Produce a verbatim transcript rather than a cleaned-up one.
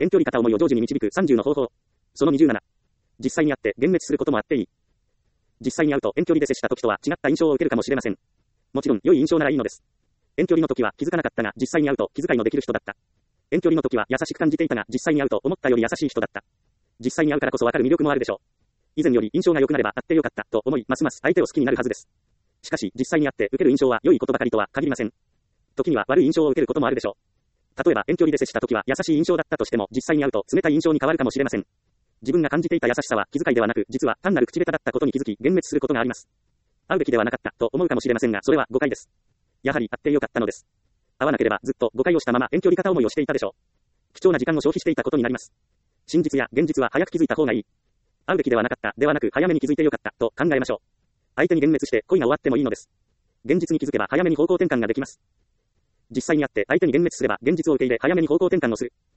遠距離片思いを成就に導くさんじゅうの方法。そのにじゅうなな。実際に会って幻滅することもあっていい。実際に会うと遠距離で接した時とは違った印象を受けるかもしれません。もちろん良い印象ならいいのです。遠距離の時は気づかなかったが実際に会うと気遣いのできる人だった。遠距離の時は優しく感じていたが実際に会うと思ったより優しい人だった。実際に会うからこそわかる魅力もあるでしょう。以前より印象が良くなれば会ってよかったと思いますます相手を好きになるはずです。しかし実際に会って受ける印象は良いことばかりとは限りません。時には悪い印象を受けることもあるでしょう。例えば遠距離で接した時は優しい印象だったとしても実際に会うと冷たい印象に変わるかもしれません。自分が感じていた優しさは気遣いではなく実は単なる口下手だったことに気づき幻滅することがあります。会うべきではなかったと思うかもしれませんがそれは誤解です。やはり会ってよかったのです。会わなければずっと誤解をしたまま遠距離片思いをしていたでしょう。貴重な時間を消費していたことになります。真実や現実は早く気づいた方がいい。会うべきではなかったではなく早めに気づいてよかったと考えましょう。相手に幻滅して恋が終わってもいいのです。現実に気づけば早めに方向転換ができます。実際に会って相手に幻滅すれば現実を受け入れ早めに方向転換をする。